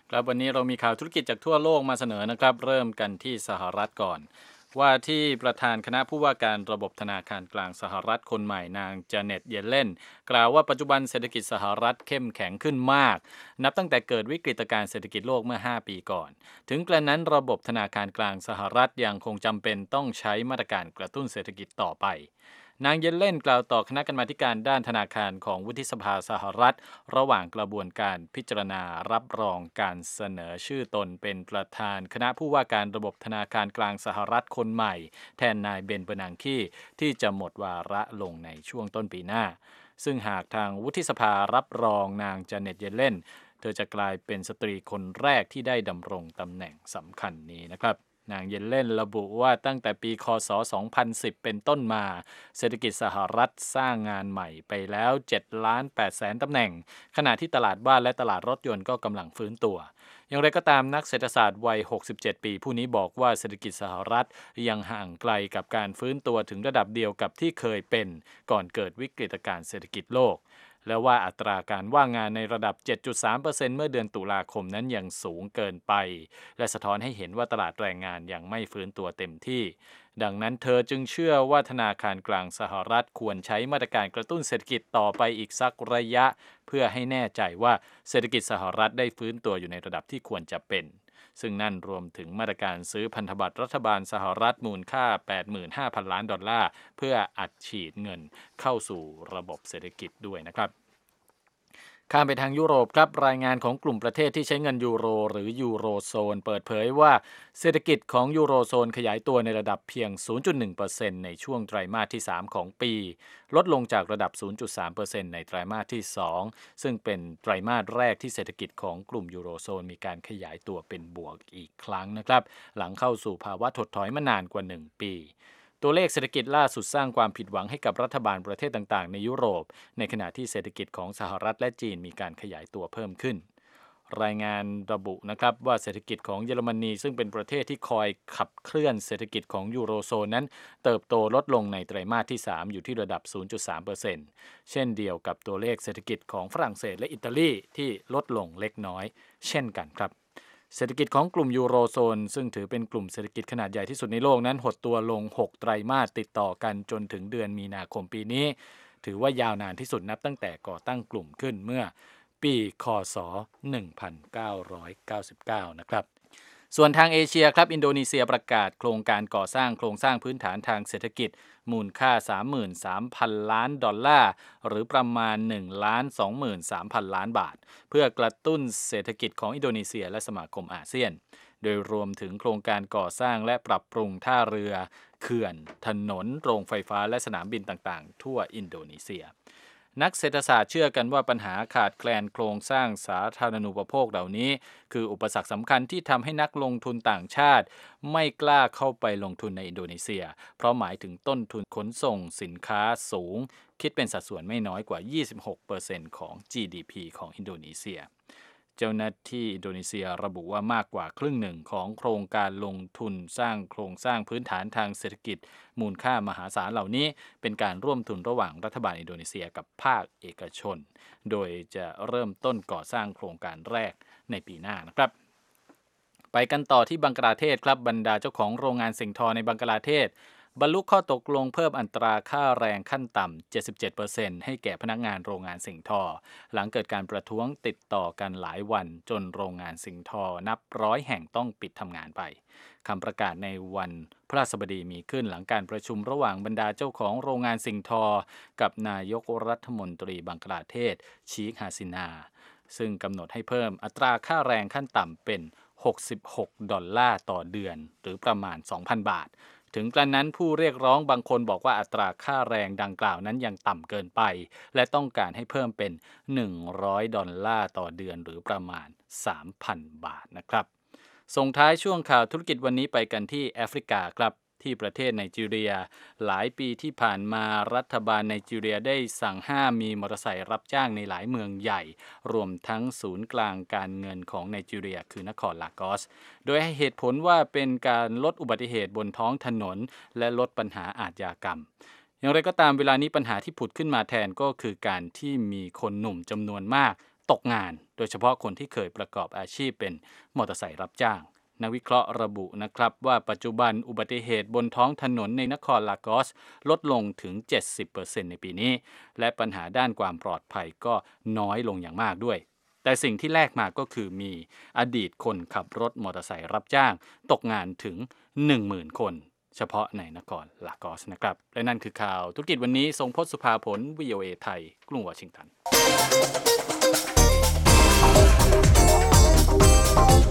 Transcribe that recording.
ครับวันนี้เรามีข่าวธุรกิจจากทั่วโลกมาเสนอนะครับเริ่มกันที่สหรัฐก่อนว่าที่ประธานคณะผู้ว่าการระบบธนาคารกลางสหรัฐคนใหม่นางจาเน็ตเยเลนกล่าวว่าปัจจุบันเศรษฐกิจสหรัฐเข้มแข็งขึ้นมากนับตั้งแต่เกิดวิกฤตการณ์เศรษฐกิจโลกเมื่อ5 ปีก่อนถึงกระนั้นระบบธนาคารกลางสหรัฐยังคงจำเป็นต้องใช้มาตรการกระตุ้นเศรษฐกิจต่อไปนางเยเลนกล่าวต่อคณะกรรมาการด้านธนาคารของวุฒิสภาสหรัฐ ระหว่างกระบวนการพิจารณารับรองการเสนอชื่อตนเป็นประธานคณะผู้ว่าการระบบธนาคารกลางสหรัฐคนใหม่แทนนายเบนเบอร์นังคีที่จะหมดวาระลงในช่วงต้นปีหน้าซึ่งหากทางวุฒิสภารับรองนางจาเน็ตเยเลนเธอจะกลายเป็นสตรีคนแรกที่ได้ดำรงตำแหน่งสำคัญนี้นะครับนางเยเลนระบุว่าตั้งแต่ปีคศ2010เป็นต้นมาเศรษฐกิจสหรัฐสร้างงานใหม่ไปแล้ว7,800,000ตำแหน่งขณะที่ตลาดบ้านและตลาดรถยนต์ก็กำลังฟื้นตัวอย่างไรก็ตามนักเศรษฐศาสตร์วัย67ปีผู้นี้บอกว่าเศรษฐกิจสหรัฐยังห่างไกลกับการฟื้นตัวถึงระดับเดียวกับที่เคยเป็นก่อนเกิดวิกฤตการณ์เศรษฐกิจโลกและว่าอัตราการว่างงานในระดับ 7.3% เมื่อเดือนตุลาคมนั้นยังสูงเกินไปและสะท้อนให้เห็นว่าตลาดแรงงานยังไม่ฟื้นตัวเต็มที่ดังนั้นเธอจึงเชื่อว่าธนาคารกลางสหรัฐควรใช้มาตรการกระตุ้นเศรษฐกิจต่อไปอีกสักระยะเพื่อให้แน่ใจว่าเศรษฐกิจสหรัฐได้ฟื้นตัวอยู่ในระดับที่ควรจะเป็นซึ่งนั่นรวมถึงมาตรการซื้อพันธบัตรรัฐบาลสหรัฐมูลค่า 85,000 ล้านดอลลาร์เพื่ออัดฉีดเงินเข้าสู่ระบบเศรษฐกิจด้วยนะครับ ข้ามไปทางยุโรปครับรายงานของกลุ่มประเทศที่ใช้เงินยูโรหรือยูโรโซนเปิดเผยว่าเศรษฐกิจของยูโรโซนขยายตัวในระดับเพียง 0.1% ในช่วงไตรมาสที่ 3 ของปีลดลงจากระดับ 0.3% ในไตรมาสที่ 2 ซึ่งเป็นไตรมาสแรกที่เศรษฐกิจของกลุ่มยูโรโซนมีการขยายตัวเป็นบวกอีกครั้งนะครับหลังเข้าสู่ภาวะถดถอยมานานกว่า 1 ปีตัวเลขเศรษฐกิจล่าสุดสร้างความผิดหวังให้กับรัฐบาลประเทศต่างๆในยุโรปในขณะที่เศรษฐกิจของสหรัฐและจีนมีการขยายตัวเพิ่มขึ้นรายงานระบุนะครับว่าเศรษฐกิจของเยอรมนีซึ่งเป็นประเทศที่คอยขับเคลื่อนเศรษฐกิจของยูโรโซนนั้นเติบโตลดลงในไตรมาสที่ 3 อยู่ที่ระดับ 0.3% เช่นเดียวกับตัวเลขเศรษฐกิจของฝรั่งเศสและอิตาลีที่ลดลงเล็กน้อยเช่นกันครับ เศรษฐกิจของกลุ่มยูโรโซนซึ่งถือเป็นกลุ่มเศรษฐกิจขนาดใหญ่ที่สุดในโลกนั้นหดตัวลง 6 ไตรมาสติดต่อกันจนถึงเดือนมีนาคมปีนี้ถือว่ายาวนานที่สุดนับตั้งแต่ก่อตั้งกลุ่มขึ้นเมื่อปีคศ1999นะครับส่วนทางเอเชียครับอินโดนีเซียประกาศโครงการก่อสร้างโครงสร้างพื้นฐานทางเศรษฐกิจมูลค่า 33,000 ล้านดอลลาร์หรือประมาณ 1,23,000 ล้านบาทเพื่อกระตุ้นเศรษฐกิจของอินโดนีเซียและสมาคมอาเซียนโดยรวมถึงโครงการก่อสร้างและปรับปรุงท่าเรือเขื่อนถนนโรงไฟฟ้าและสนามบินต่างๆทั่วอินโดนีเซียนักเศรษฐศาสตร์เชื่อกันว่าปัญหาขาดแคลนโครงสร้างสาธารณูปโภคเหล่านี้คืออุปสรรคสำคัญที่ทำให้นักลงทุนต่างชาติไม่กล้าเข้าไปลงทุนในอินโดนีเซียเพราะหมายถึงต้นทุนขนส่งสินค้าสูงคิดเป็นสัดส่วนไม่น้อยกว่า 26% ของ GDP ของอินโดนีเซียเจ้าหน้าที่อินโดนีเซียระบุว่ามากกว่าครึ่งหนึ่งของโครงการลงทุนสร้างโครงสร้างพื้นฐานทางเศรษฐกิจมูลค่ามหาศาลเหล่านี้เป็นการร่วมทุนระหว่างรัฐบาลอินโดนีเซียกับภาคเอกชนโดยจะเริ่มต้นก่อสร้างโครงการแรกในปีหน้านะครับไปกันต่อที่บังกลาเทศครับบรรดาเจ้าของโรงงานสิ่งทอในบังกลาเทศบรรลุข้อตกลงเพิ่มอัตราค่าแรงขั้นต่ำ 77% ให้แก่พนักงานโรงงานสิ่งทอหลังเกิดการประท้วงติดต่อกันหลายวันจนโรงงานสิ่งทอนับร้อยแห่งต้องปิดทำงานไปคำประกาศในวันพฤหัสบดีมีขึ้นหลังการประชุมระหว่างบรรดาเจ้าของโรงงานสิ่งทอกับนายกรัฐมนตรีบังกลาเทศชีคฮาซินาซึ่งกำหนดให้เพิ่มอัตราค่าแรงขั้นต่ำเป็น66 ดอลลาร์ต่อเดือนหรือประมาณ 2,000 บาทถึงกระนั้นผู้เรียกร้องบางคนบอกว่าอัตราค่าแรงดังกล่าวนั้นยังต่ำเกินไปและต้องการให้เพิ่มเป็น100 ดอลลาร์ต่อเดือนหรือประมาณ 3,000 บาทนะครับส่งท้ายช่วงข่าวธุรกิจวันนี้ไปกันที่แอฟริกาครับที่ประเทศไนจีเรียหลายปีที่ผ่านมารัฐบาลไนจีเรียได้สั่งห้ามมีมอเตอร์ไซค์รับจ้างในหลายเมืองใหญ่รวมทั้งศูนย์กลางการเงินของไนจีเรียคือนครลากอสโดยให้เหตุผลว่าเป็นการลดอุบัติเหตุบนท้องถนนและลดปัญหาอาชญากรรมอย่างไรก็ตามเวลานี้ปัญหาที่ผุดขึ้นมาแทนก็คือการที่มีคนหนุ่มจำนวนมากตกงานโดยเฉพาะคนที่เคยประกอบอาชีพเป็นมอเตอร์ไซค์รับจ้างนักวิเคราะห์ระบุนะครับว่าปัจจุบันอุบัติเหตุบนท้องถนนในนครลากอสลดลงถึง 70% ในปีนี้และปัญหาด้านความปลอดภัยก็น้อยลงอย่างมากด้วยแต่สิ่งที่แลกมาก็คือมีอดีตคนขับรถมอเตอร์ไซค์รับจ้างตกงานถึง 10,000 คนเฉพาะในนครลากอสนะครับและนั่นคือข่าวธุรกิจวันนี้ทรงพจน์สุภาผล VOA ไทยกรุงวอชิงตัน